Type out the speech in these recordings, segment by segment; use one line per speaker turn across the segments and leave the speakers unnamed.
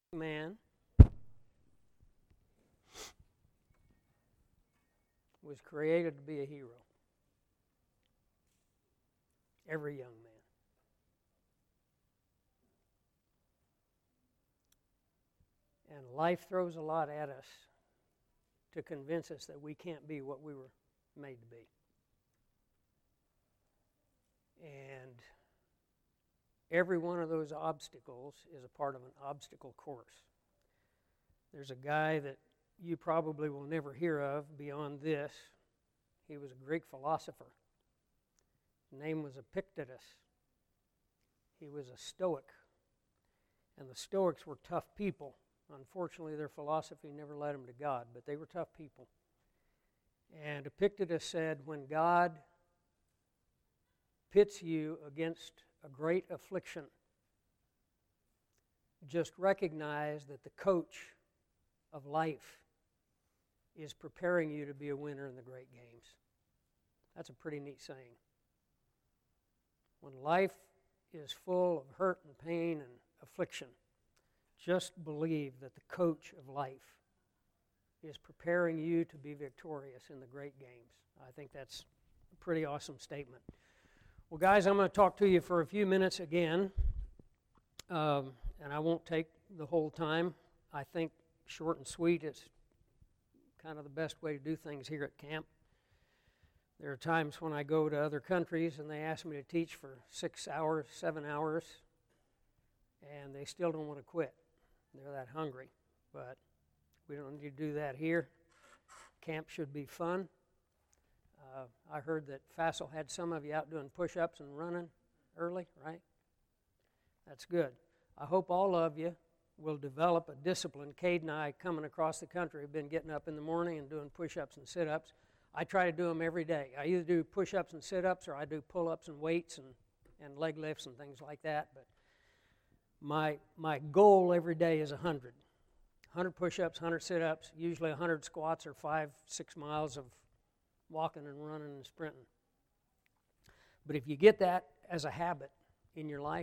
Man was created to be a hero. Every young man. And life throws a lot at us to convince us that we can't be what we were made to be. And every one of those obstacles is a part of an obstacle course. There's a guy that you probably will never hear of beyond this. He was a Greek philosopher. His name was Epictetus. He was a Stoic. And the Stoics were tough people. Unfortunately, their philosophy never led them to God, but they were tough people. And Epictetus said, when God pits you against a great affliction, just recognize that the coach of life is preparing you to be a winner in the great games. That's a pretty neat saying. When life is full of hurt and pain and affliction, just believe that the coach of life is preparing you to be victorious in the great games. I think that's a pretty awesome statement. Well, guys, I'm going to talk to you for a few minutes again, and I won't take the whole time. I think short and sweet is kind of the best way to do things here at camp. There are times when I go to other countries and they ask me to teach for 6 hours, 7 hours, and they still don't want to quit. They're that hungry, but we don't need to do that here. Camp should be fun. I heard that Fassel had some of you out doing push-ups and running early, right? That's good. I hope all of you will develop a discipline. Cade and I, coming across the country, have been getting up in the morning and doing push-ups and sit-ups. I try to do them every day. I either do push-ups and sit-ups or I do pull-ups and weights and leg lifts and things like that. But my goal every day is 100. 100 push-ups, 100 sit-ups, usually 100 squats or 5-6 miles of walking and running and sprinting. But if you get that as a habit in your life,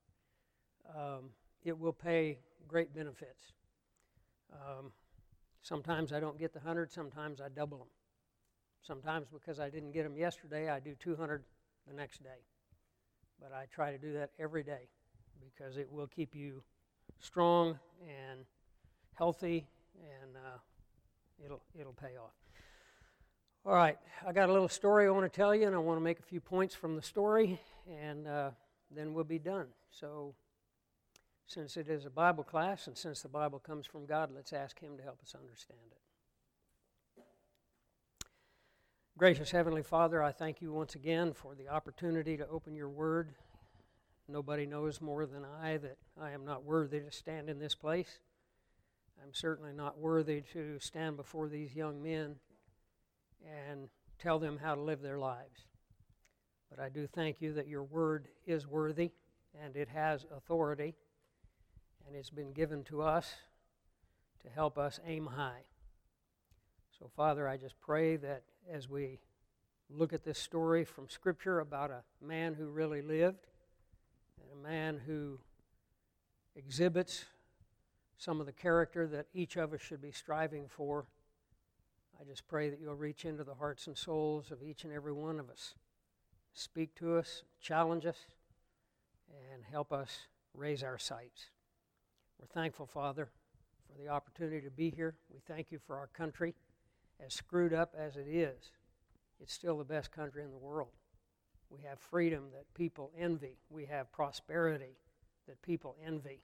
it will pay great benefits. Sometimes I don't get the 100, sometimes I double them. Sometimes because I didn't get them yesterday, I do 200 the next day. But I try to do that every day because it will keep you strong and healthy, and it'll pay off. All right, I got a little story I want to tell you, and I want to make a few points from the story, and then we'll be done. So since it is a Bible class, and since the Bible comes from God, let's ask Him to help us understand it. Gracious Heavenly Father, I thank you once again for the opportunity to open your Word. Nobody knows more than I that I am not worthy to stand in this place. I'm certainly not worthy to stand before these young men and tell them how to live their lives. But I do thank you that your Word is worthy and it has authority, and it's been given to us to help us aim high. So, Father, I just pray that as we look at this story from Scripture about a man who really lived and a man who exhibits some of the character that each of us should be striving for, I just pray that you'll reach into the hearts and souls of each and every one of us. Speak to us, challenge us, and help us raise our sights. We're thankful, Father, for the opportunity to be here. We thank you for our country. As screwed up as it is, it's still the best country in the world. We have freedom that people envy. We have prosperity that people envy.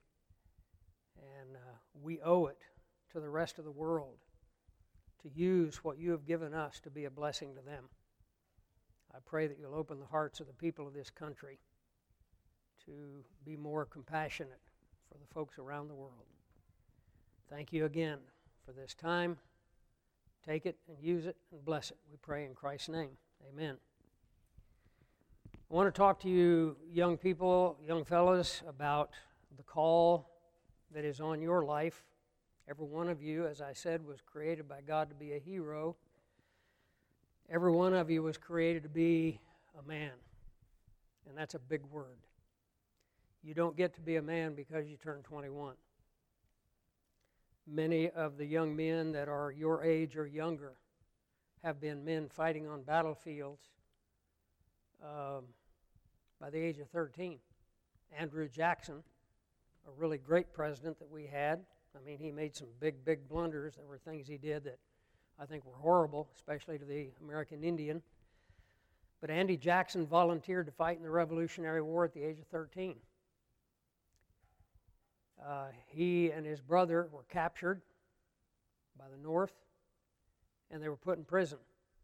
And we owe it to the rest of the world to use what you have given us to be a blessing to them. I pray that you'll open the hearts of the people of this country to be more compassionate for the folks around the world. Thank you again for this time. Take it and use it and bless it. We pray in Christ's name. Amen. I want to talk to you young people, young fellas, about the call that is on your life. Every one of you, as I said, was created by God to be a hero. Every one of you was created to be a man. And that's a big word. You don't get to be a man because you turn 21. Many of the young men that are your age or younger have been men fighting on battlefields by the age of 13. Andrew Jackson, a really great president that we had. I mean, he made some big, big blunders. There were things he did that I think were horrible, especially to the American Indian. But Andy Jackson volunteered to fight in the Revolutionary War at the age of 13. He and his brother were captured by the North, and they were put in prison.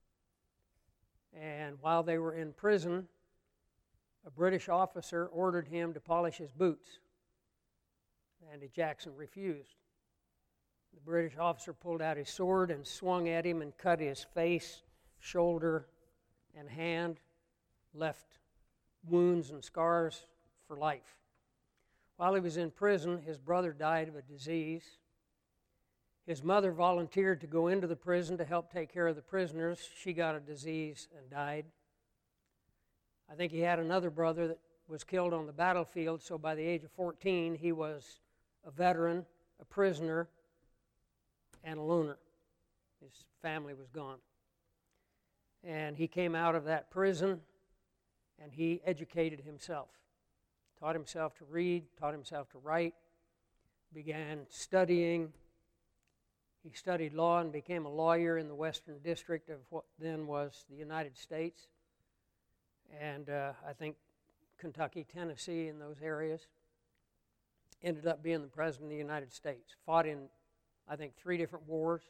And while they were in prison, a British officer ordered him to polish his boots. Andy Jackson refused. The British officer pulled out his sword and swung at him and cut his face, shoulder, and hand, left wounds and scars for life. While he was in prison, his brother died of a disease. His mother volunteered to go into the prison to help take care of the prisoners. She got a disease and died. I think he had another brother that was killed on the battlefield, so by the age of 14, he was a veteran, a prisoner, and a loner. His family was gone. And he came out of that prison, and he educated himself. Taught himself to read, taught himself to write, began studying. He studied law and became a lawyer in the Western District of what then was the United States. And I think Kentucky, Tennessee, in those areas. Ended up being the President of the United States. Fought in, I think, 3 different wars.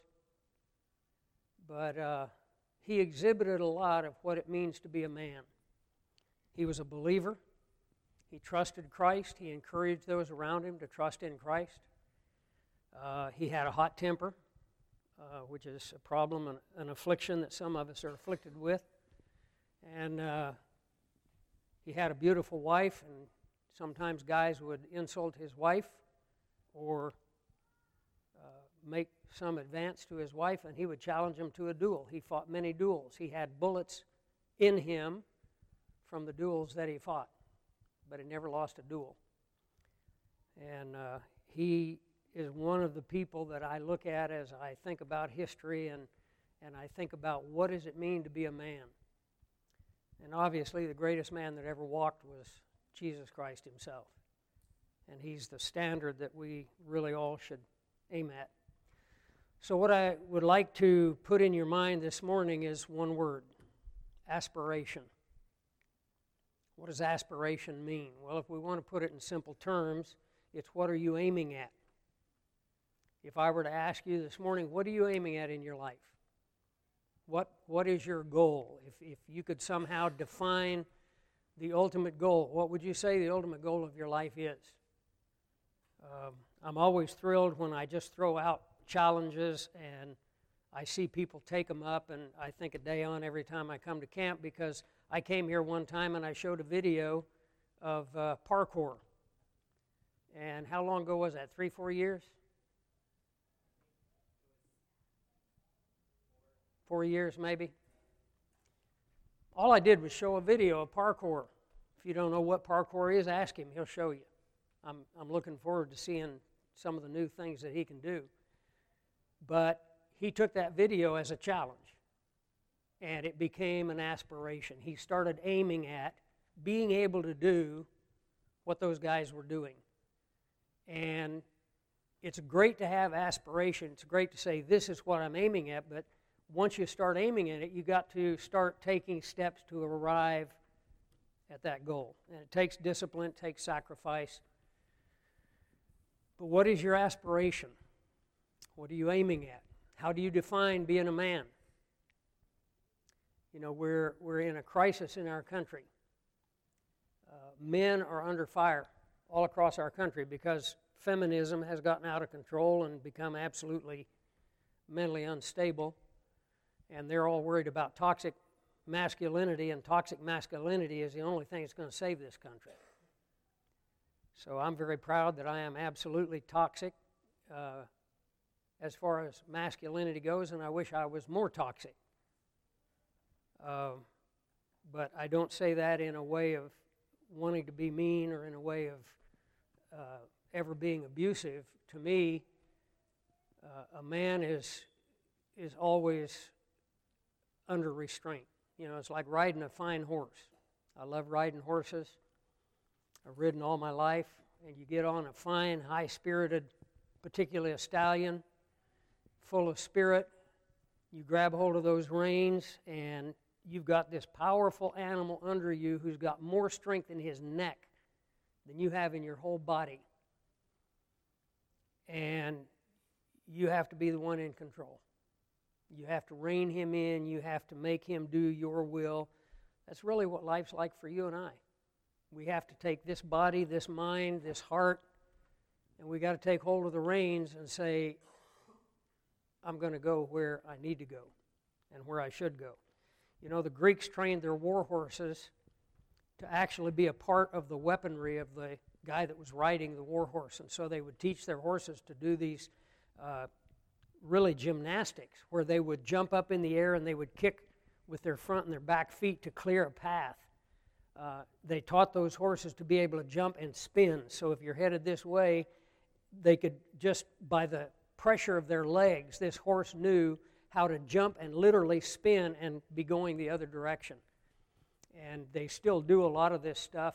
But he exhibited a lot of what it means to be a man. He was a believer. He trusted Christ. He encouraged those around him to trust in Christ. He had a hot temper, which is a problem, an affliction that some of us are afflicted with. And he had a beautiful wife, and sometimes guys would insult his wife or make some advance to his wife, and he would challenge him to a duel. He fought many duels. He had bullets in him from the duels that he fought, but he never lost a duel. And he is one of the people that I look at as I think about history and I think about what does it mean to be a man. And obviously the greatest man that ever walked was Jesus Christ himself. And he's the standard that we really all should aim at. So what I would like to put in your mind this morning is one word: aspiration. What does aspiration mean? Well, if we want to put it in simple terms, it's what are you aiming at? If I were to ask you this morning, what are you aiming at in your life? What is your goal? If you could somehow define the ultimate goal, what would you say the ultimate goal of your life is? I'm always thrilled when I just throw out challenges and I see people take them up, and I think a day on every time I come to camp, because I came here one time and I showed a video of parkour. And how long ago was that? 3-4 years? 4 years maybe. All I did was show a video of parkour. If you don't know what parkour is, ask him. He'll show you. I'm looking forward to seeing some of the new things that he can do. But he took that video as a challenge, and it became an aspiration. He started aiming at being able to do what those guys were doing. And it's great to have aspiration. It's great to say, this is what I'm aiming at, but once you start aiming at it, you got to start taking steps to arrive at that goal. And it takes discipline, it takes sacrifice. But what is your aspiration? What are you aiming at? How do you define being a man? You know, we're in a crisis in our country. Men are under fire all across our country because feminism has gotten out of control and become absolutely mentally unstable. And they're all worried about toxic masculinity, and toxic masculinity is the only thing that's going to save this country. So I'm very proud that I am absolutely toxic as far as masculinity goes, and I wish I was more toxic. But I don't say that in a way of wanting to be mean or in a way of ever being abusive. To me, a man is always under restraint. You know, it's like riding a fine horse. I love riding horses. I've ridden all my life, and you get on a fine, high-spirited, particularly a stallion, full of spirit. You grab hold of those reins, and you've got this powerful animal under you who's got more strength in his neck than you have in your whole body. And you have to be the one in control. You have to rein him in. You have to make him do your will. That's really what life's like for you and I. We have to take this body, this mind, this heart, and we got to take hold of the reins and say, I'm going to go where I need to go and where I should go. You know, the Greeks trained their war horses to actually be a part of the weaponry of the guy that was riding the war horse. And so they would teach their horses to do these really gymnastics where they would jump up in the air and they would kick with their front and their back feet to clear a path. They taught those horses to be able to jump and spin. So if you're headed this way, they could just, by the pressure of their legs, this horse knew how to jump and literally spin and be going the other direction. And they still do a lot of this stuff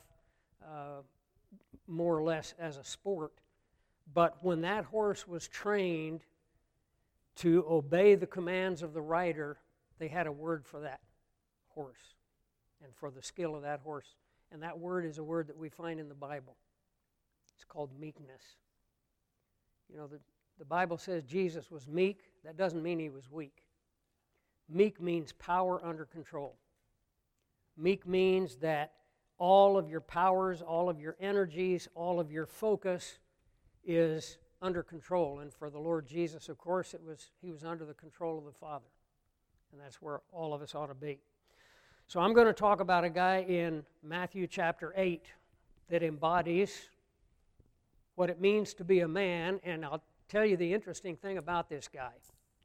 more or less as a sport. But when that horse was trained to obey the commands of the rider, they had a word for that horse and for the skill of that horse. And that word is a word that we find in the Bible. It's called meekness. You know, the Bible says Jesus was meek. That doesn't mean he was weak. Meek means power under control. Meek means that all of your powers, all of your energies, all of your focus is under control. And for the Lord Jesus, of course, he was under the control of the Father. And that's where all of us ought to be. So I'm going to talk about a guy in Matthew chapter 8 that embodies what it means to be a man. And I'll tell you the interesting thing about this guy.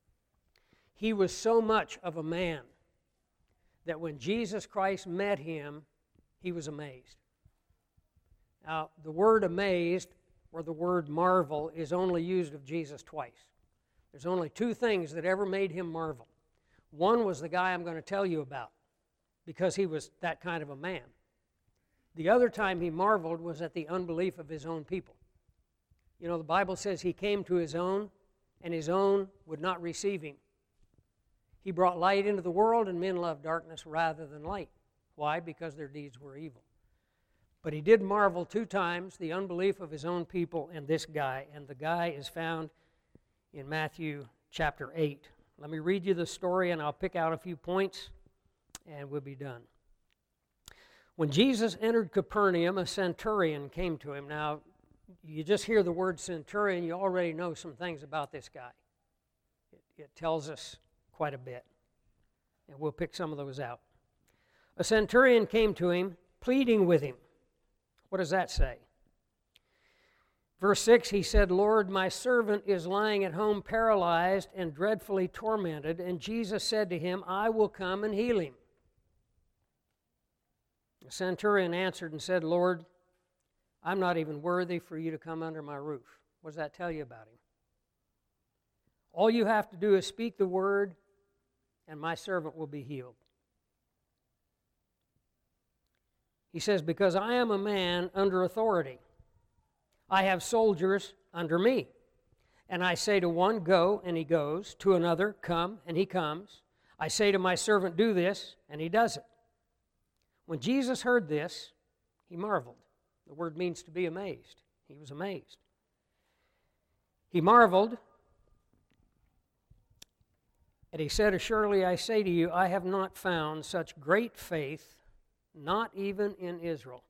He was so much of a man that when Jesus Christ met him, he was amazed. Now, the word amazed or the word marvel is only used of Jesus twice. There's only two things that ever made him marvel. One was the guy I'm going to tell you about, because he was that kind of a man. The other time he marveled was at the unbelief of his own people. You know, the Bible says he came to his own, and his own would not receive him. He brought light into the world, and men loved darkness rather than light. Why? Because their deeds were evil. But he did marvel two times, the unbelief of his own people and this guy. And the guy is found in Matthew chapter 8. Let me read you the story, and I'll pick out a few points, and we'll be done. When Jesus entered Capernaum, a centurion came to him. Now, you just hear the word centurion, you already know some things about this guy. It tells us quite a bit, and we'll pick some of those out. A centurion came to him, pleading with him. What does that say? Verse 6, he said, Lord, my servant is lying at home paralyzed and dreadfully tormented. And Jesus said to him, I will come and heal him. The centurion answered and said, Lord, I'm not even worthy for you to come under my roof. What does that tell you about him? All you have to do is speak the word, and my servant will be healed. He says, because I am a man under authority. I have soldiers under me. And I say to one, go, and he goes. To another, come, and he comes. I say to my servant, do this, and he does it. When Jesus heard this, he marveled. The word means to be amazed. He was amazed. He marveled, and he said, assuredly I say to you, I have not found such great faith, not even in Israel.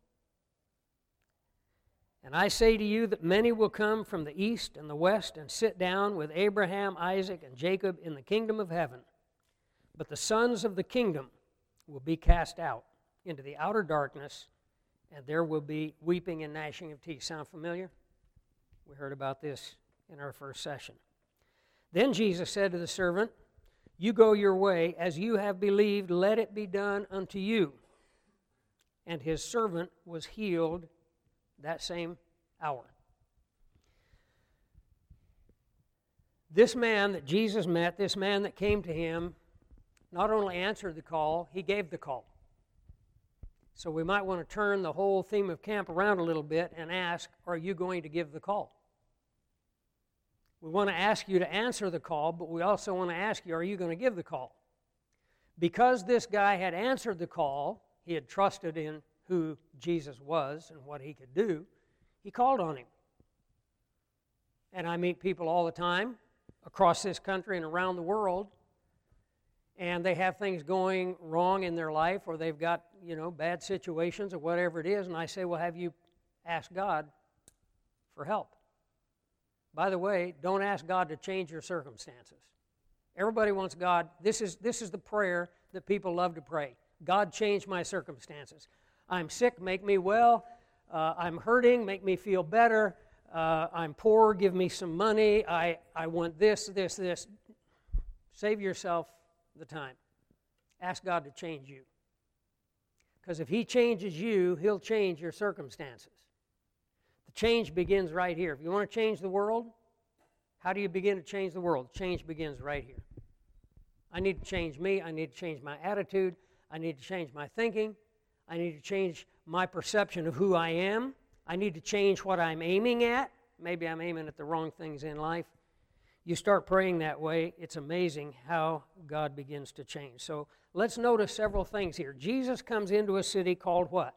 And I say to you that many will come from the east and the west and sit down with Abraham, Isaac, and Jacob in the kingdom of heaven. But the sons of the kingdom will be cast out into the outer darkness, and there will be weeping and gnashing of teeth. Sound familiar? We heard about this in our first session. Then Jesus said to the servant, you go your way, as you have believed, let it be done unto you. And his servant was healed that same hour. This man that Jesus met, this man that came to him, not only answered the call, he gave the call. So we might want to turn the whole theme of camp around a little bit and ask, are you going to give the call? We want to ask you to answer the call, but we also want to ask you, are you going to give the call? Because this guy had answered the call, he had trusted in who Jesus was and what he could do, he called on him. And I meet people all the time across this country and around the world, and they have things going wrong in their life, or they've got, bad situations or whatever it is, and I say, well, have you asked God for help? By the way, don't ask God to change your circumstances. Everybody wants God. This is the prayer that people love to pray. God, change my circumstances. I'm sick, make me well. I'm hurting, make me feel better. I'm poor, give me some money. I want this. Save yourself the time. Ask God to change you. Because if He changes you, He'll change your circumstances. The change begins right here. If you want to change the world, how do you begin to change the world? Change begins right here. I need to change me. I need to change my attitude. I need to change my thinking. I need to change my perception of who I am. I need to change what I'm aiming at. Maybe I'm aiming at the wrong things in life. You start praying that way, it's amazing how God begins to change. So let's notice several things here. Jesus comes into a city called what?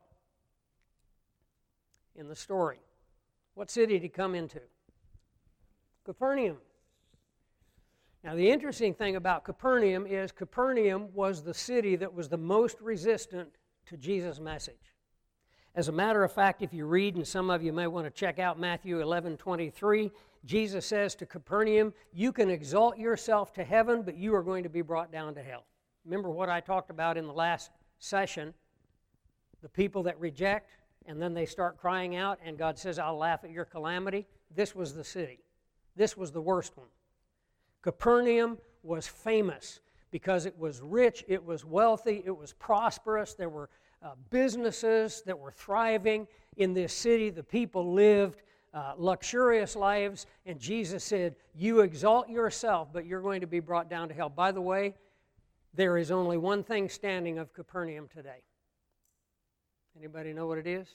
In the story. What city did He come into? Capernaum. Now the interesting thing about Capernaum is Capernaum was the city that was the most resistant to Jesus' message. As a matter of fact, if you read, and some of you may want to check out Matthew 11:23, Jesus says to Capernaum, you can exalt yourself to heaven, but you are going to be brought down to hell. Remember what I talked about in the last session, the people that reject, and then they start crying out, and God says, I'll laugh at your calamity. This was the city. This was the worst one. Capernaum was famous because it was rich, it was wealthy, it was prosperous. There were businesses that were thriving in this city. The people lived luxurious lives, and Jesus said, you exalt yourself, but you're going to be brought down to hell. By the way, there is only one thing standing of Capernaum today. Anybody know what it is?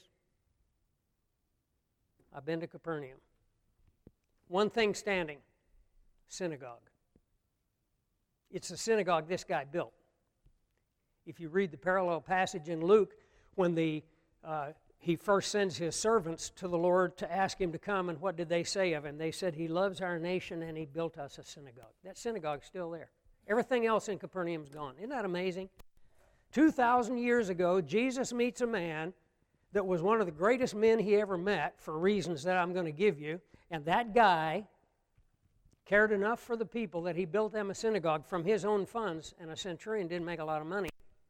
I've been to Capernaum. One thing standing, synagogue. It's the synagogue this guy built. If you read the parallel passage in Luke, when he first sends his servants to the Lord to ask him to come, and what did they say of him? They said, he loves our nation and he built us a synagogue. That synagogue's still there. Everything else in Capernaum's gone. Isn't that amazing? 2,000 years ago, Jesus meets a man that was one of the greatest men he ever met for reasons that I'm going to give you, and that guy cared enough for the people that he built them a synagogue from his own funds, and a centurion didn't make a lot of money.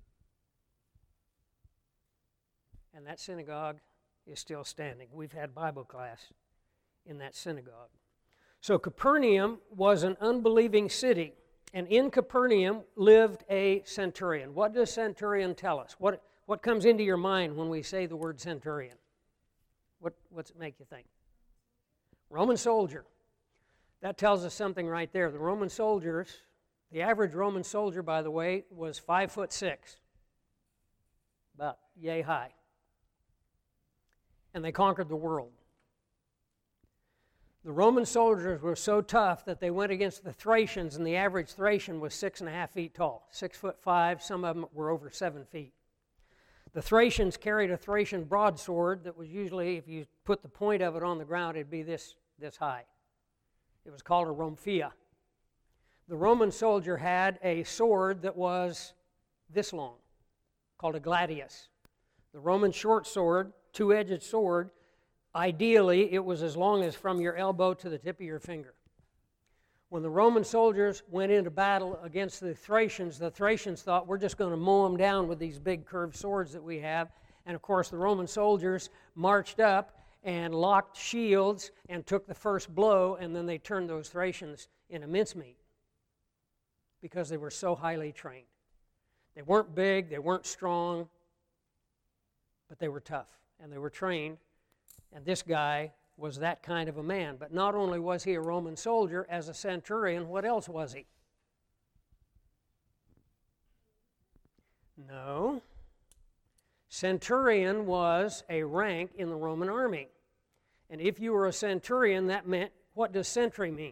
And that synagogue is still standing. We've had Bible class in that synagogue. So Capernaum was an unbelieving city, and in Capernaum lived a centurion. What does centurion tell us? What comes into your mind when we say the word centurion? What's it make you think? Roman soldier. That tells us something right there. The Roman soldiers, the average Roman soldier, by the way, was 5'6", about yay high. And they conquered the world. The Roman soldiers were so tough that they went against the Thracians, and the average Thracian was 6.5 feet tall, 6'5". Some of them were over 7 feet. The Thracians carried a Thracian broadsword that was usually, if you put the point of it on the ground, it'd be this high. It was called a rhomphaea. The Roman soldier had a sword that was this long, called a gladius. The Roman short sword, two-edged sword, ideally it was as long as from your elbow to the tip of your finger. When the Roman soldiers went into battle against the Thracians thought, we're just going to mow them down with these big curved swords that we have. And of course the Roman soldiers marched up and locked shields and took the first blow, and then they turned those Thracians into mincemeat because they were so highly trained. They weren't big, they weren't strong, but they were tough, and they were trained. And this guy was that kind of a man. But not only was he a Roman soldier, as a centurion, what else was he? No. Centurion was a rank in the Roman army. And if you were a centurion, that meant, what does century mean?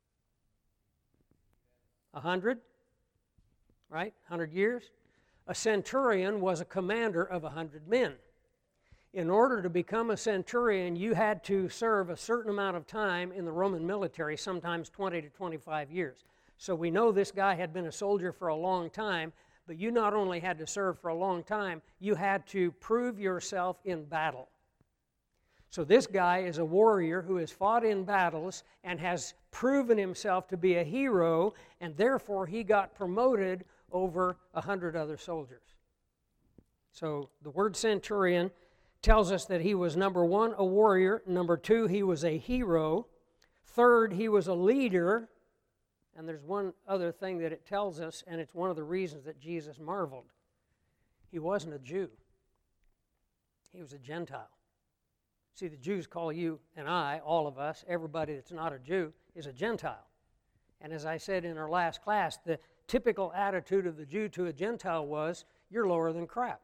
100? Right? 100 years? A centurion was a commander of 100 men. In order to become a centurion, you had to serve a certain amount of time in the Roman military, sometimes 20 to 25 years. So we know this guy had been a soldier for a long time, but you not only had to serve for a long time, you had to prove yourself in battle. So this guy is a warrior who has fought in battles and has proven himself to be a hero, and therefore he got promoted over 100 other soldiers. So the word centurion tells us that he was, number one, a warrior. Number two, he was a hero. Third, he was a leader. And there's one other thing that it tells us, and it's one of the reasons that Jesus marveled. He wasn't a Jew. He was a Gentile. See, the Jews call you and I, all of us, everybody that's not a Jew, is a Gentile. And as I said in our last class, the typical attitude of the Jew to a Gentile was, you're lower than crap.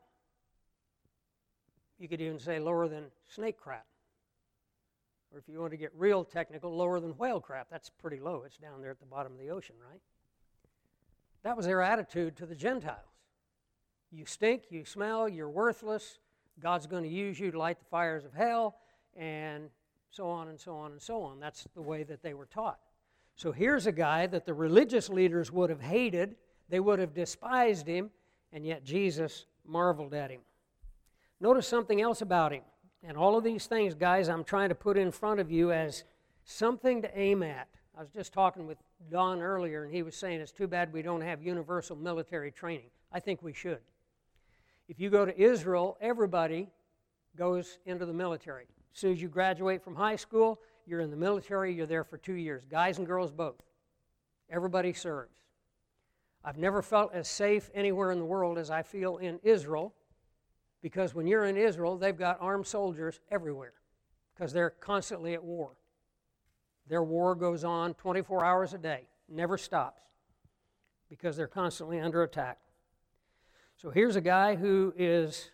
You could even say lower than snake crap. Or if you want to get real technical, lower than whale crap. That's pretty low. It's down there at the bottom of the ocean, right? That was their attitude to the Gentiles. You stink, you smell, you're worthless. God's going to use you to light the fires of hell, and so on and so on and so on. That's the way that they were taught. So here's a guy that the religious leaders would have hated. They would have despised him, and yet Jesus marveled at him. Notice something else about him. And all of these things, guys, I'm trying to put in front of you as something to aim at. I was just talking with Don earlier, and he was saying it's too bad we don't have universal military training. I think we should. If you go to Israel, everybody goes into the military. As soon as you graduate from high school, you're in the military, you're there for 2 years. Guys and girls both. Everybody serves. I've never felt as safe anywhere in the world as I feel in Israel, because when you're in Israel, they've got armed soldiers everywhere because they're constantly at war. Their war goes on 24 hours a day, never stops, because they're constantly under attack. So here's a guy who is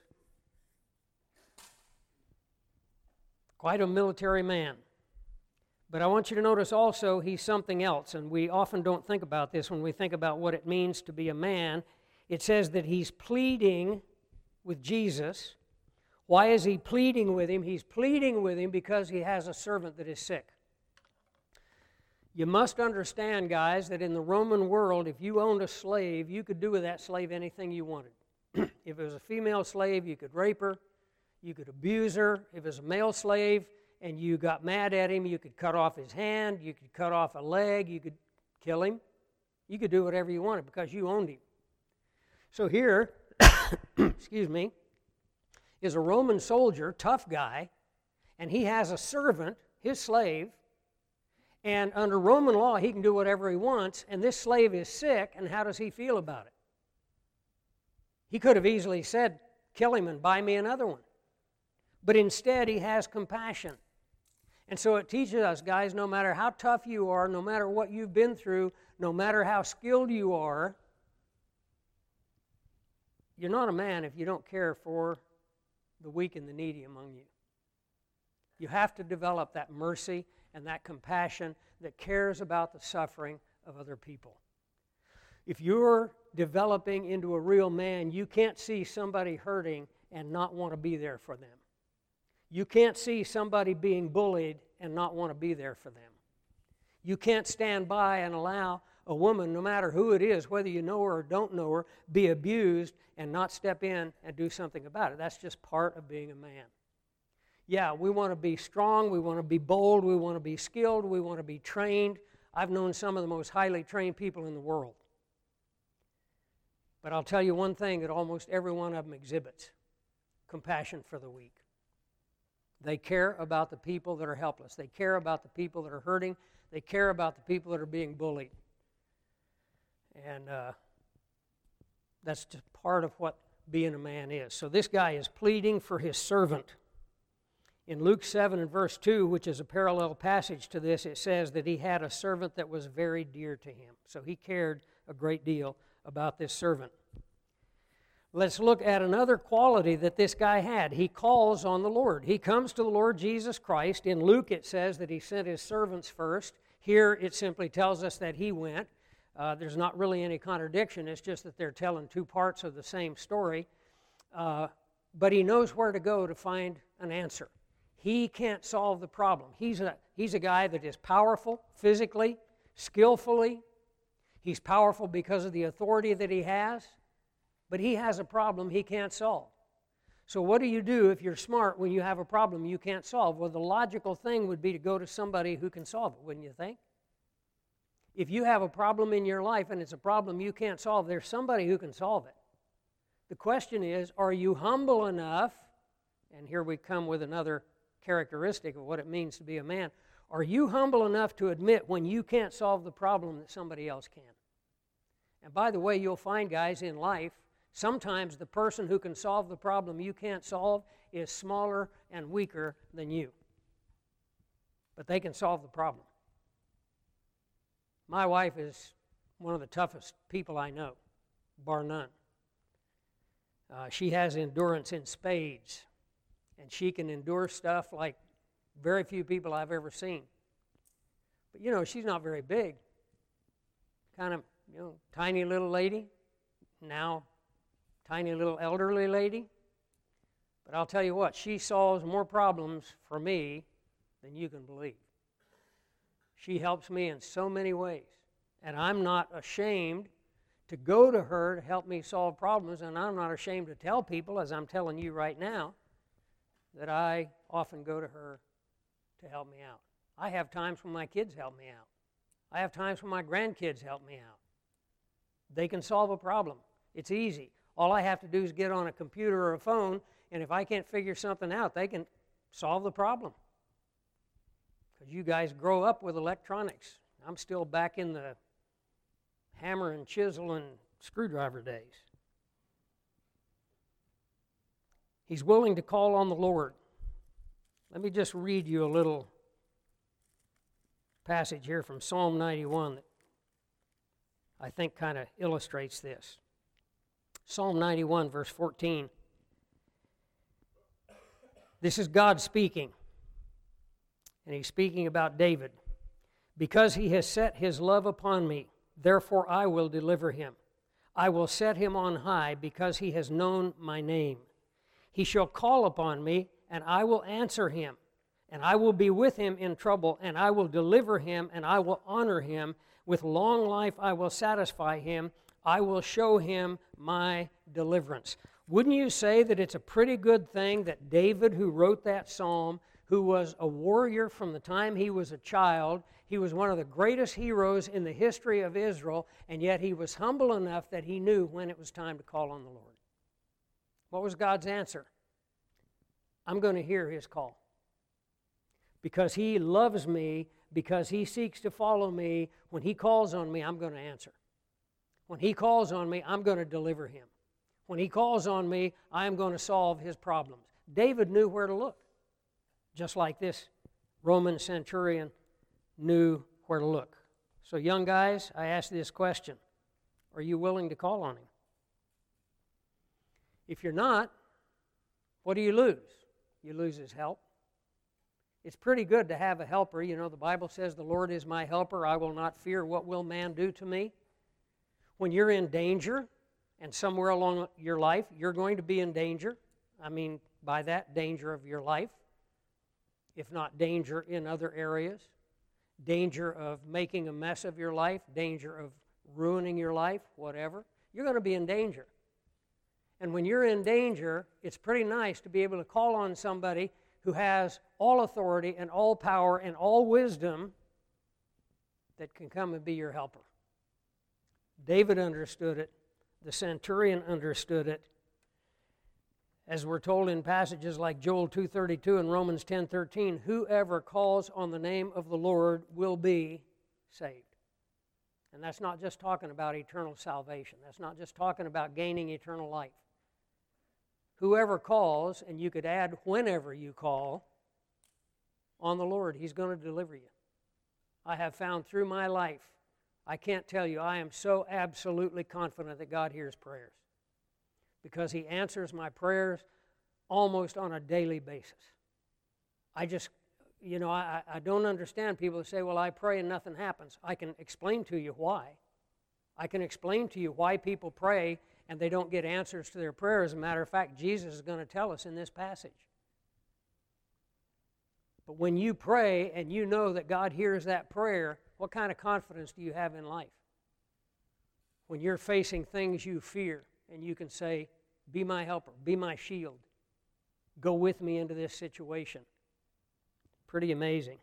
quite a military man. But I want you to notice also he's something else, and we often don't think about this when we think about what it means to be a man. It says that he's pleading with Jesus. Why is he pleading with him? He's pleading with him because he has a servant that is sick. You must understand, guys, that in the Roman world, if you owned a slave, you could do with that slave anything you wanted. If it was a female slave, you could rape her, you could abuse her. If it was a male slave and you got mad at him, you could cut off his hand, you could cut off a leg, you could kill him. You could do whatever you wanted because you owned him. So here, excuse me, is a Roman soldier, tough guy, and he has a servant, his slave, and under Roman law, he can do whatever he wants, and this slave is sick, and how does he feel about it? He could have easily said, kill him and buy me another one. But instead, he has compassion. And so it teaches us, guys, no matter how tough you are, no matter what you've been through, no matter how skilled you are, you're not a man if you don't care for the weak and the needy among you. You have to develop that mercy and that compassion that cares about the suffering of other people. If you're developing into a real man, you can't see somebody hurting and not want to be there for them. You can't see somebody being bullied and not want to be there for them. You can't stand by and allow a woman, no matter who it is, whether you know her or don't know her, be abused and not step in and do something about it. That's just part of being a man. Yeah, we want to be strong, we want to be bold, we want to be skilled, we want to be trained. I've known some of the most highly trained people in the world. But I'll tell you one thing that almost every one of them exhibits: compassion for the weak. They care about the people that are helpless. They care about the people that are hurting. They care about the people that are being bullied. And that's just part of what being a man is. So this guy is pleading for his servant. In Luke 7 and verse 2, which is a parallel passage to this, it says that he had a servant that was very dear to him. So he cared a great deal about this servant. Let's look at another quality that this guy had. He calls on the Lord. He comes to the Lord Jesus Christ. In Luke it says that he sent his servants first. Here it simply tells us that he went. There's not really any contradiction. It's just that they're telling two parts of the same story. But he knows where to go to find an answer. He can't solve the problem. He's a guy that is powerful physically, skillfully. He's powerful because of the authority that he has. But he has a problem he can't solve. So what do you do if you're smart when you have a problem you can't solve? Well, the logical thing would be to go to somebody who can solve it, wouldn't you think? If you have a problem in your life and it's a problem you can't solve, there's somebody who can solve it. The question is, are you humble enough, and here we come with another characteristic of what it means to be a man, are you humble enough to admit when you can't solve the problem that somebody else can? And by the way, you'll find, guys, in life, sometimes the person who can solve the problem you can't solve is smaller and weaker than you. But they can solve the problem. My wife is one of the toughest people I know, bar none. She has endurance in spades, and she can endure stuff like very few people I've ever seen. But, you know, she's not very big. Kind of, you know, tiny little lady, now tiny little elderly lady. But I'll tell you what, she solves more problems for me than you can believe. She helps me in so many ways, and I'm not ashamed to go to her to help me solve problems, and I'm not ashamed to tell people, as I'm telling you right now, that I often go to her to help me out. I have times when my kids help me out. I have times when my grandkids help me out. They can solve a problem. It's easy. All I have to do is get on a computer or a phone, and if I can't figure something out, they can solve the problem. Because you guys grow up with electronics. I'm still back in the hammer and chisel and screwdriver days. He's willing to call on the Lord. Let me just read you a little passage here from Psalm 91 that I think kind of illustrates this. Psalm 91, verse 14. This is God speaking, and he's speaking about David. Because he has set his love upon me, therefore I will deliver him. I will set him on high because he has known my name. He shall call upon me, and I will answer him. And I will be with him in trouble, and I will deliver him, and I will honor him. With long life I will satisfy him. I will show him my deliverance. Wouldn't you say that it's a pretty good thing that David, who wrote that psalm, who was a warrior from the time he was a child, he was one of the greatest heroes in the history of Israel, and yet he was humble enough that he knew when it was time to call on the Lord? What was God's answer? I'm going to hear his call. Because he loves me, because he seeks to follow me, when he calls on me, I'm going to answer. When he calls on me, I'm going to deliver him. When he calls on me, I am going to solve his problems. David knew where to look, just like this Roman centurion knew where to look. So young guys, I ask this question. Are you willing to call on him? If you're not, what do you lose? You lose his help. It's pretty good to have a helper. You know, the Bible says, the Lord is my helper. I will not fear. What will man do to me? When you're in danger, and somewhere along your life, you're going to be in danger. I mean, by that, danger of your life, if not danger in other areas. Danger of making a mess of your life, danger of ruining your life, whatever. You're going to be in danger. And when you're in danger, it's pretty nice to be able to call on somebody who has all authority and all power and all wisdom that can come and be your helper. David understood it. The centurion understood it. As we're told in passages like Joel 2:32 and Romans 10:13, whoever calls on the name of the Lord will be saved. And that's not just talking about eternal salvation. That's not just talking about gaining eternal life. Whoever calls, and you could add whenever you call, on the Lord, He's going to deliver you. I have found through my life, I can't tell you, I am so absolutely confident that God hears prayers because He answers my prayers almost on a daily basis. I just, I don't understand people that say, well, I pray and nothing happens. I can explain to you why. I can explain to you why people pray and they don't get answers to their prayers. As a matter of fact, Jesus is going to tell us in this passage. But when you pray and you know that God hears that prayer, what kind of confidence do you have in life? When you're facing things you fear and you can say, be my helper, be my shield, go with me into this situation. Pretty amazing.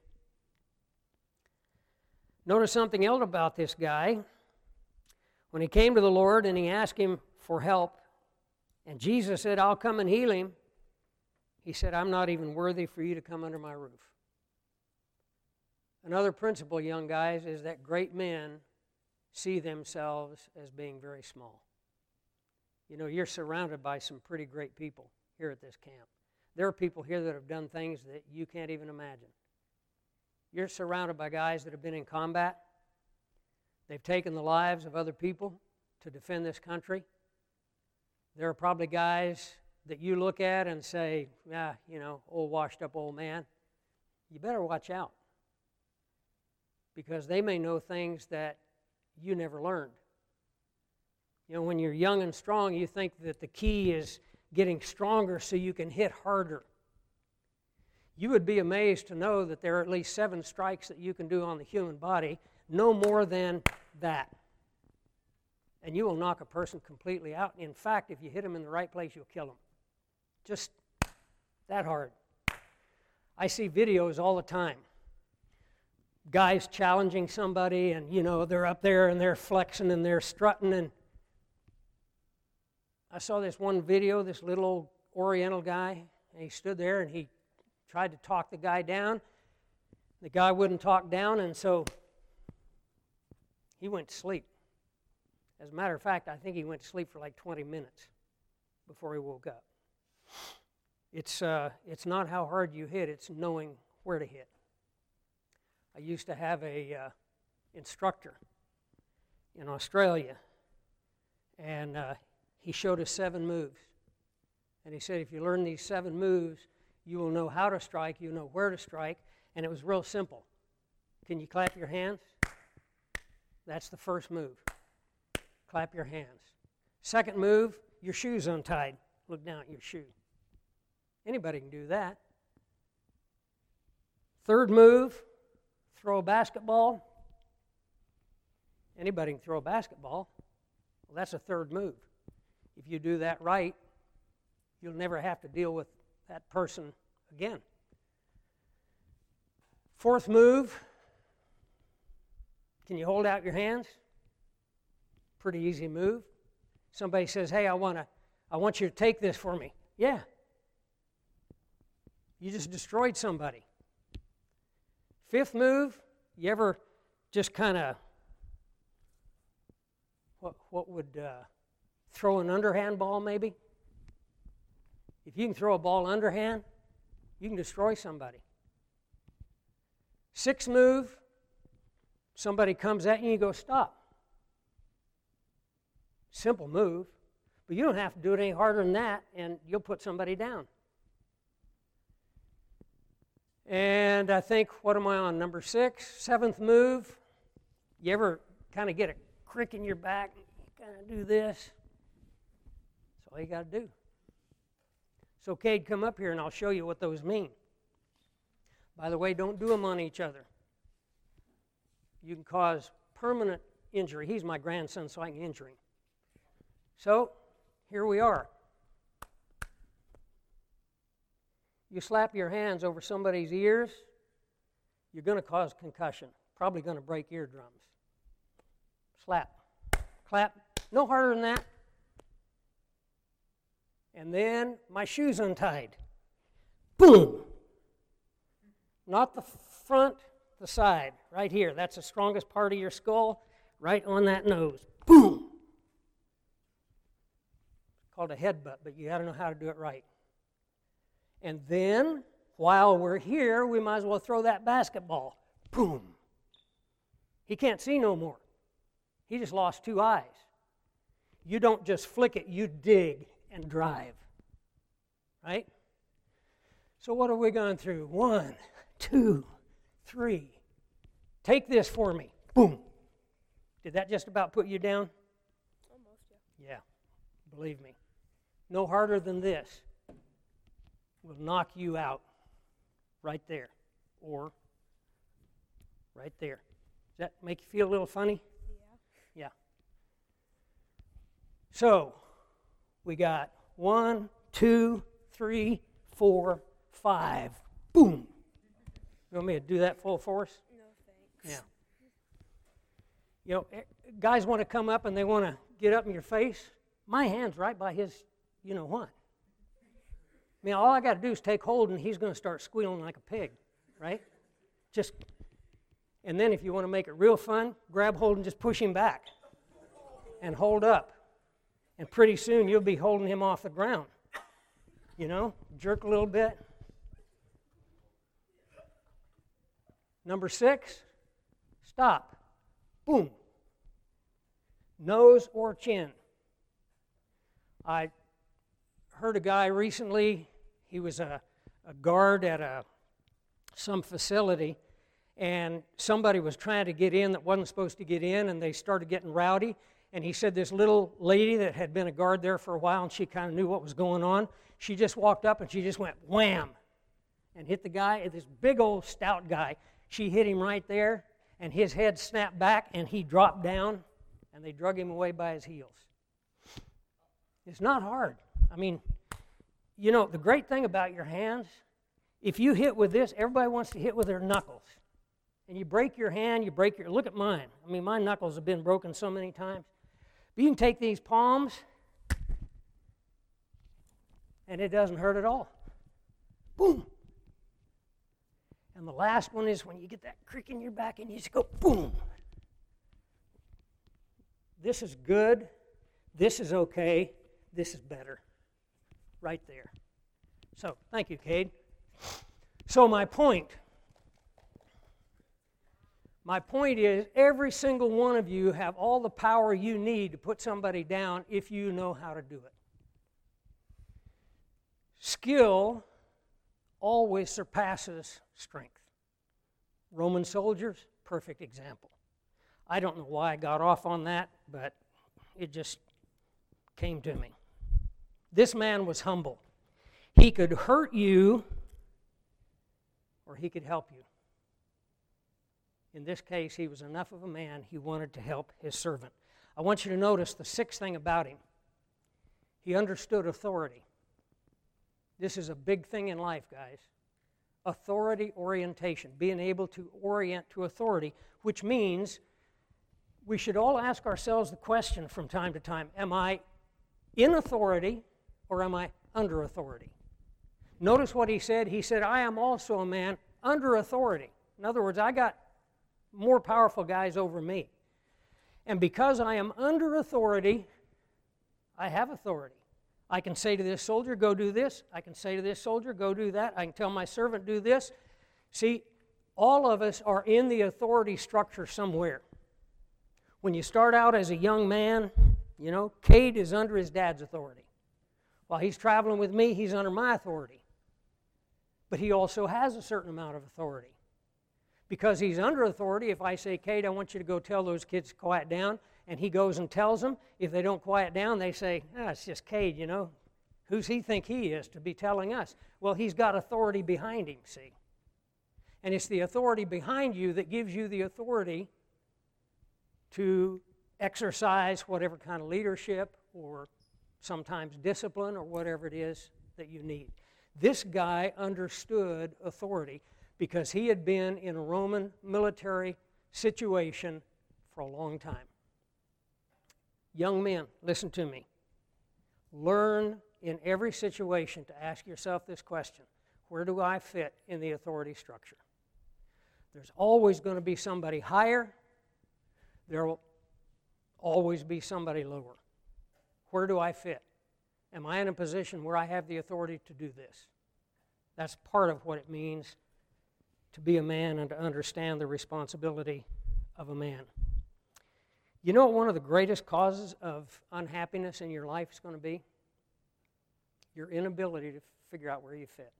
Notice something else about this guy. When he came to the Lord and he asked Him for help, and Jesus said, I'll come and heal him, he said, I'm not even worthy for you to come under my roof. Another principle, young guys, is that great men see themselves as being very small. You're surrounded by some pretty great people here at this camp. There are people here that have done things that you can't even imagine. You're surrounded by guys that have been in combat. They've taken the lives of other people to defend this country. There are probably guys that you look at and say, old washed up old man. You better watch out because they may know things that you never learned. When you're young and strong, you think that the key is getting stronger so you can hit harder. You would be amazed to know that there are at least 7 strikes that you can do on the human body, no more than that. And you will knock a person completely out. In fact, if you hit them in the right place, you'll kill them. Just that hard. I see videos all the time. Guys challenging somebody and, they're up there and they're flexing and they're strutting. And I saw this one video, this little old Oriental guy, and he stood there and he tried to talk the guy down. The guy wouldn't talk down, and so he went to sleep. As a matter of fact, I think he went to sleep for like 20 minutes before he woke up. It's not how hard you hit, it's knowing where to hit. I used to have a instructor in Australia, and he showed us 7 moves. And he said, if you learn these 7 moves, you will know how to strike, you know where to strike, and it was real simple. Can you clap your hands? That's the first move. Clap your hands. Second move, your shoe's untied. Look down at your shoe. Anybody can do that. Third move, throw a basketball. Anybody can throw a basketball. Well, that's a third move. If you do that right, you'll never have to deal with that person again. Fourth move, can you hold out your hands? Pretty easy move. Somebody says, hey, I want you to take this for me. Yeah. You just destroyed somebody. Fifth move, you ever just kind of, what would, throw an underhand ball maybe? If you can throw a ball underhand, you can destroy somebody. Sixth move, somebody comes at you and you go, stop. Simple move, but you don't have to do it any harder than that, and you'll put somebody down. And I think, what am I on, number 6? Seventh move, you ever kind of get a crick in your back, kind of do this? That's all you got to do. So, Cade, come up here and I'll show you what those mean. By the way, don't do them on each other. You can cause permanent injury. He's my grandson, so I can injure him. So, here we are. You slap your hands over somebody's ears, you're going to cause concussion. Probably going to break eardrums. Slap. Clap. No harder than that. And then my shoe's untied. Boom! Not the front, the side, right here. That's the strongest part of your skull, right on that nose. Boom! Called a headbutt, but you got to know how to do it right. And then while we're here, we might as well throw that basketball. Boom. He can't see no more. He just lost 2 eyes. You don't just flick it, you dig and drive. Right? So what are we going through? 1, 2, 3. Take this for me. Boom. Did that just about put you down?
Almost, yeah.
Yeah, believe me. No harder than this will knock you out right there or right there. Does that make you feel a little funny?
Yeah.
Yeah. So, we got 1, 2, 3, 4, 5. Boom. You want me to do that full force?
No, thanks.
Yeah. You know, guys want to come up and they want to get up in your face. My hand's right by his, you know what. I mean, all I got to do is take hold and he's going to start squealing like a pig, right? Just, and then if you want to make it real fun, grab hold and just push him back and hold up. And pretty soon you'll be holding him off the ground. You know, jerk a little bit. Number 6, stop. Boom. Nose or chin. I heard a guy recently, he was a guard at some facility, and somebody was trying to get in that wasn't supposed to get in, and they started getting rowdy. And he said this little lady that had been a guard there for a while, and she kind of knew what was going on, she just walked up and she just went wham and hit the guy, this big old stout guy. She hit him right there, and his head snapped back, and he dropped down, and they drug him away by his heels. It's not hard. I mean, you know, the great thing about your hands, if you hit with this, everybody wants to hit with their knuckles. And you break your hand, you break your, look at mine. I mean, my knuckles have been broken so many times. But you can take these palms, and it doesn't hurt at all. Boom. And the last one is when you get that crick in your back and you just go boom. This is good. This is okay. This is better. Right there. So, thank you, Cade. So my point is every single one of you have all the power you need to put somebody down if you know how to do it. Skill always surpasses strength. Roman soldiers, perfect example. I don't know why I got off on that, but it just came to me. This man was humble. He could hurt you or he could help you. In this case, he was enough of a man, he wanted to help his servant. I want you to notice the 6th thing about him. He understood authority. This is a big thing in life, guys. Authority orientation, being able to orient to authority, which means we should all ask ourselves the question from time to time, am I in authority or am I under authority? Notice what he said. He said, I am also a man under authority. In other words, I got more powerful guys over me. And because I am under authority, I have authority. I can say to this soldier, go do this. I can say to this soldier, go do that. I can tell my servant, do this. See, all of us are in the authority structure somewhere. When you start out as a young man, you know, Cade is under his dad's authority. While he's traveling with me, he's under my authority. But he also has a certain amount of authority. Because he's under authority, if I say, Cade, I want you to go tell those kids to quiet down, and he goes and tells them, if they don't quiet down, they say, it's just Cade, you know. Who's he think he is to be telling us? Well, he's got authority behind him, see. And it's the authority behind you that gives you the authority to exercise whatever kind of leadership or sometimes discipline or whatever it is that you need. This guy understood authority because he had been in a Roman military situation for a long time. Young men, listen to me. Learn in every situation to ask yourself this question: where do I fit in the authority structure? There's always going to be somebody higher. There will always be somebody lower. Where do I fit? Am I in a position where I have the authority to do this? That's part of what it means to be a man and to understand the responsibility of a man. You know what one of the greatest causes of unhappiness in your life is going to be? Your inability to figure out where you fit.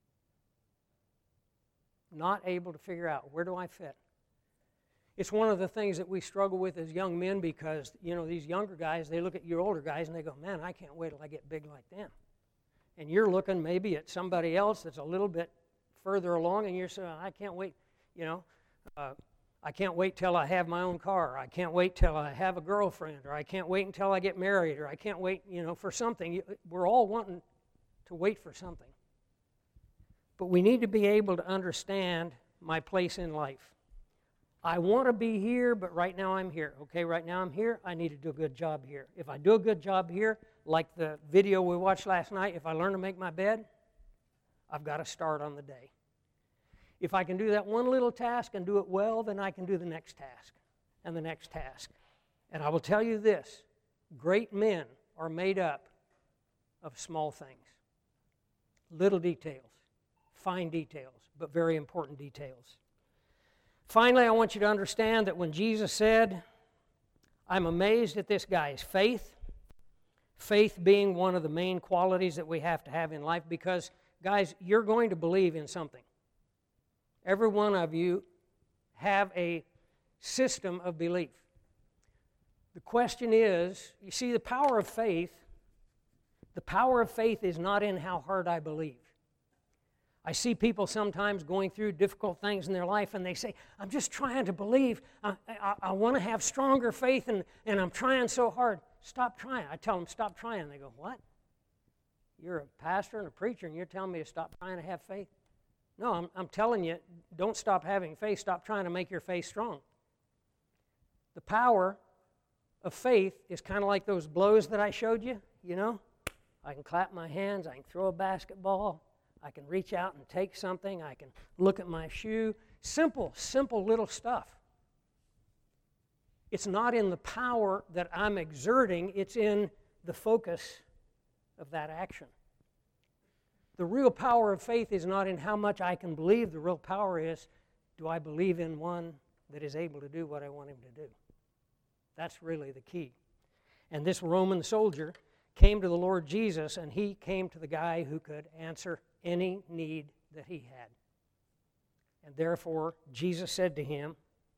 Not able to figure out, where do I fit? It's one of the things that we struggle with as young men because, these younger guys, they look at your older guys and they go, man, I can't wait till I get big like them. And you're looking maybe at somebody else that's a little bit further along and you're saying, I can't wait, I can't wait till I have my own car. I can't wait till I have a girlfriend, or I can't wait until I get married, or I can't wait, for something. We're all wanting to wait for something. But we need to be able to understand my place in life. I want to be here, but right now I'm here. Okay, right now I'm here. I need to do a good job here. If I do a good job here, like the video we watched last night, if I learn to make my bed, I've got to start on the day. If I can do that one little task and do it well, then I can do the next task and the next task. And I will tell you this, great men are made up of small things, little details, fine details, but very important details. Finally, I want you to understand that when Jesus said, I'm amazed at this guy's faith, faith being one of the main qualities that we have to have in life, because, guys, you're going to believe in something. Every one of you have a system of belief. The question is, you see, the power of faith is not in how hard I believe. I see people sometimes going through difficult things in their life and they say, I'm just trying to believe. I want to have stronger faith and I'm trying so hard. Stop trying. I tell them, stop trying. They go, what? You're a pastor and a preacher and you're telling me to stop trying to have faith? No, I'm telling you, don't stop having faith. Stop trying to make your faith strong. The power of faith is kind of like those blows that I showed you, I can clap my hands, I can throw a basketball, I can reach out and take something, I can look at my shoe. Simple little stuff. It's not in the power that I'm exerting, it's in the focus of that action. The real power of faith is not in how much I can believe. The real power is, do I believe in one that is able to do what I want him to do? That's really the key. And this Roman soldier came to the Lord Jesus, and he came to the guy who could answer any need that he had. And therefore, Jesus said to him,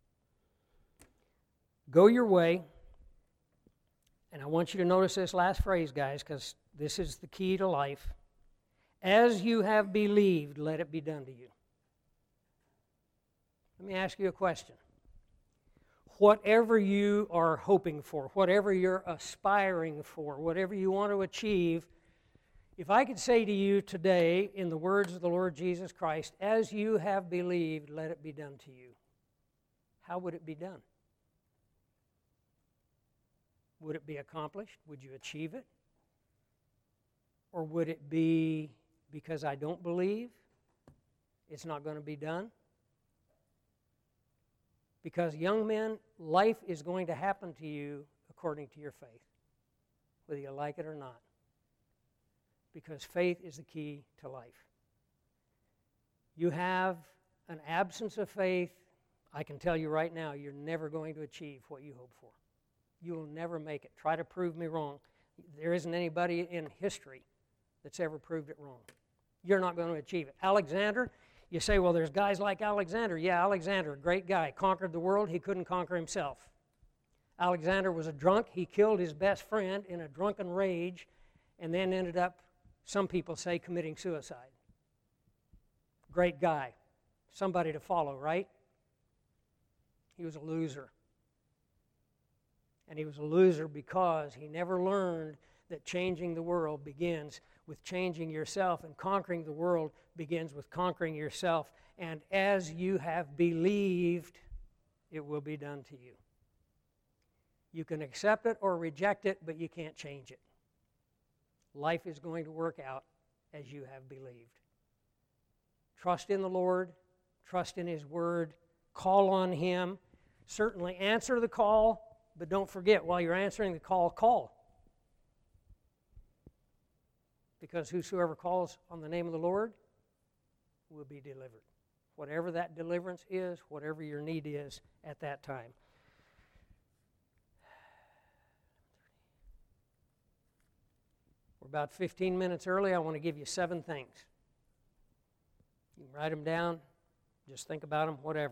go your way. And I want you to notice this last phrase, guys, because this is the key to life. As you have believed, let it be done to you. Let me ask you a question. Whatever you are hoping for, whatever you're aspiring for, whatever you want to achieve, if I could say to you today, in the words of the Lord Jesus Christ, as you have believed, let it be done to you, how would it be done? Would it be accomplished? Would you achieve it? Or would it be because I don't believe it's not going to be done? Because young men, life is going to happen to you according to your faith, whether you like it or not. Because faith is the key to life. You have an absence of faith, I can tell you right now, you're never going to achieve what you hope for. You'll never make it. Try to prove me wrong. There isn't anybody in history that's ever proved it wrong. You're not going to achieve it. Alexander, you say, well, there's guys like Alexander. Yeah, Alexander, a great guy, conquered the world. He couldn't conquer himself. Alexander was a drunk. He killed his best friend in a drunken rage and then ended up, some people say, committing suicide. Great guy. Somebody to follow, right? He was a loser. And he was a loser because he never learned that changing the world begins with changing yourself, and conquering the world begins with conquering yourself. And as you have believed, it will be done to you. You can accept it or reject it, but you can't change it. Life is going to work out as you have believed. Trust in the Lord, trust in His Word, call on Him. Certainly answer the call, but don't forget, while you're answering the call, call. Because whosoever calls on the name of the Lord will be delivered. Whatever that deliverance is, whatever your need is at that time. We're about 15 minutes early. I want to give you 7 things. You can write them down, just think about them, whatever.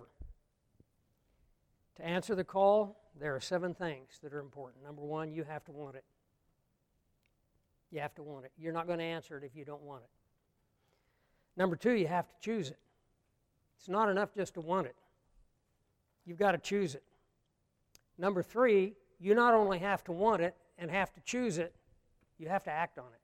To answer the call, there are 7 things that are important. Number 1, you have to want it. You have to want it. You're not going to answer it if you don't want it. Number 2, you have to choose it. It's not enough just to want it. You've got to choose it. Number 3, you not only have to want it and have to choose it, you have to act on it.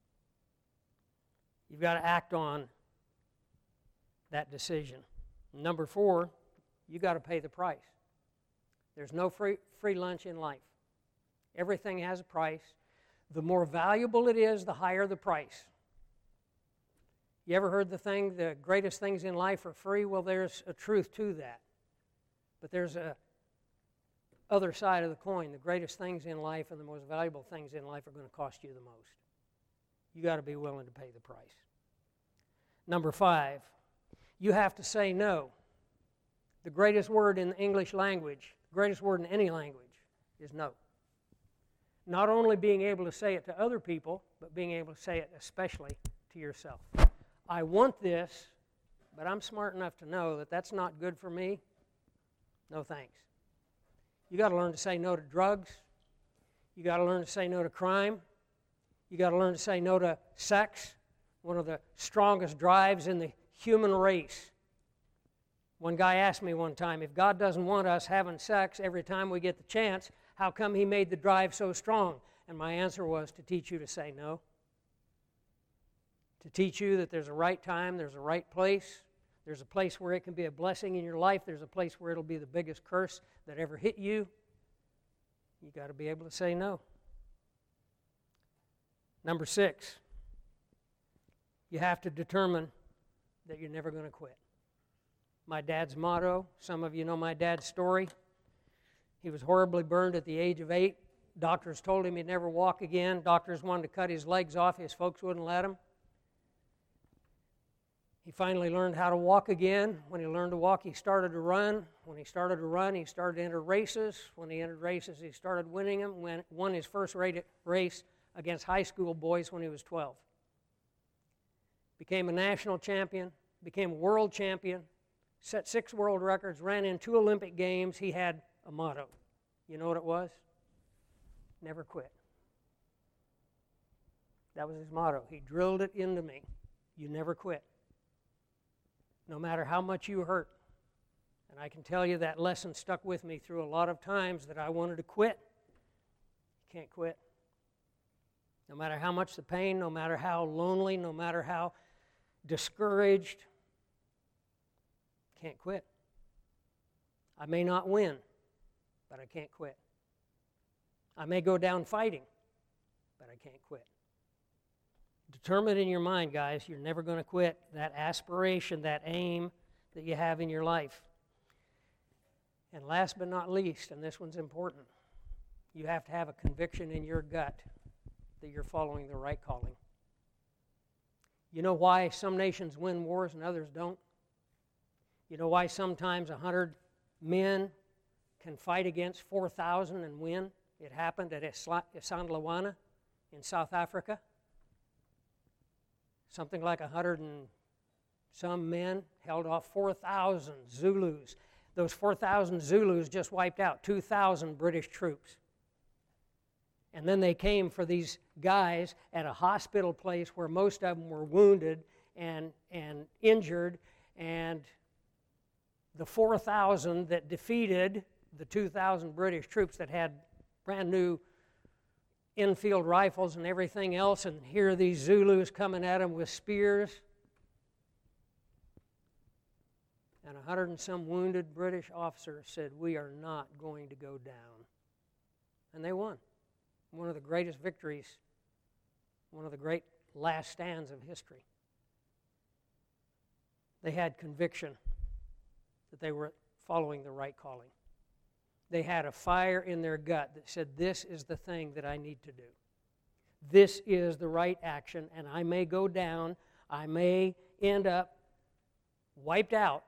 You've got to act on that decision. Number 4, you got to pay the price. There's no free lunch in life. Everything has a price. The more valuable it is, the higher the price. You ever heard the greatest things in life are free? Well, there's a truth to that. But there's a other side of the coin. The greatest things in life and the most valuable things in life are going to cost you the most. You got to be willing to pay the price. Number 5, you have to say no. The greatest word in the English language, the greatest word in any language, is no. Not only being able to say it to other people, but being able to say it especially to yourself. I want this, but I'm smart enough to know that that's not good for me. No thanks. You got to learn to say no to drugs. You got to learn to say no to crime. You got to learn to say no to sex, one of the strongest drives in the human race. One guy asked me one time, if God doesn't want us having sex every time we get the chance, how come he made the drive so strong? And my answer was to teach you to say no. To teach you that there's a right time, there's a right place. There's a place where it can be a blessing in your life. There's a place where it'll be the biggest curse that ever hit you. You got to be able to say no. Number 6, you have to determine that you're never going to quit. My dad's motto, some of you know my dad's story. He was horribly burned at the age of 8. Doctors told him he'd never walk again. Doctors wanted to cut his legs off. His folks wouldn't let him. He finally learned how to walk again. When he learned to walk, he started to run. When he started to run, he started to enter races. When he entered races, he started winning them. Won his first race against high school boys when he was 12. Became a national champion, became a world champion, set 6 world records, ran in 2 Olympic Games. He had a motto. You know what it was? Never quit. That was his motto. He drilled it into me. You never quit. No matter how much you hurt. And I can tell you that lesson stuck with me through a lot of times that I wanted to quit. You can't quit. No matter how much the pain, no matter how lonely, no matter how discouraged, can't quit. I may not win, but I can't quit. I may go down fighting, but I can't quit. Determine in your mind, guys, you're never going to quit that aspiration, that aim that you have in your life. And last but not least, and this one's important, you have to have a conviction in your gut that you're following the right calling. You know why some nations win wars and others don't? You know why sometimes 100 men can fight against 4,000 and win? It happened at Isandlwana in South Africa. Something like 100 and some men held off 4,000 Zulus. Those 4,000 Zulus just wiped out 2,000 British troops. And then they came for these guys at a hospital place where most of them were wounded and injured, and the 4,000 that defeated the 2,000 British troops that had brand new infield rifles and everything else, and here are these Zulus coming at them with spears. And 100 and some wounded British officers said, "We are not going to go down." And they won. One of the greatest victories, one of the great last stands of history. They had conviction that they were following the right calling. They had a fire in their gut that said, this is the thing that I need to do. This is the right action, and I may go down, I may end up wiped out,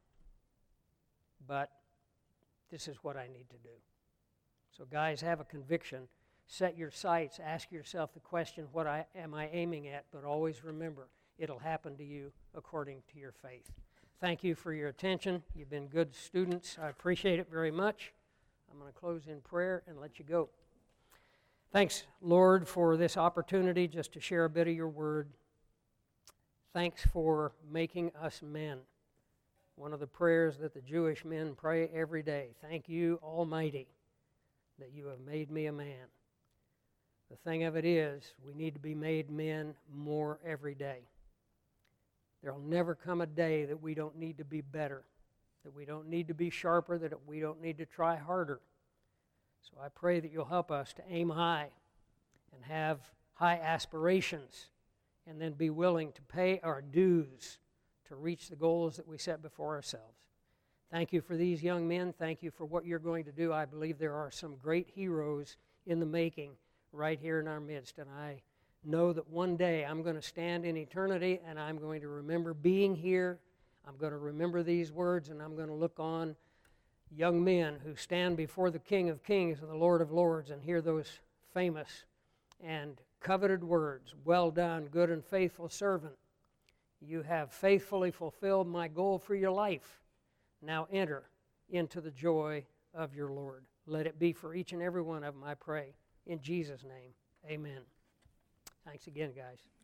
but this is what I need to do. So guys, have a conviction. Set your sights. Ask yourself the question, what am I aiming at? But always remember, it'll happen to you according to your faith. Thank you for your attention. You've been good students. I appreciate it very much. I'm going to close in prayer and let you go. Thanks, Lord, for this opportunity just to share a bit of your word. Thanks for making us men. One of the prayers that the Jewish men pray every day. Thank you, Almighty, that you have made me a man. The thing of it is, we need to be made men more every day. There will never come a day that we don't need to be better, that we don't need to be sharper, that we don't need to try harder. So I pray that you'll help us to aim high and have high aspirations, and then be willing to pay our dues to reach the goals that we set before ourselves. Thank you for these young men. Thank you for what you're going to do. I believe there are some great heroes in the making right here in our midst, and I know that one day I'm going to stand in eternity and I'm going to remember being here. I'm going to remember these words, and I'm going to look on young men who stand before the King of Kings and the Lord of Lords and hear those famous and coveted words, "Well done, good and faithful servant. You have faithfully fulfilled my goal for your life. Now enter into the joy of your Lord." Let it be for each and every one of them, I pray. In Jesus' name, amen. Thanks again, guys.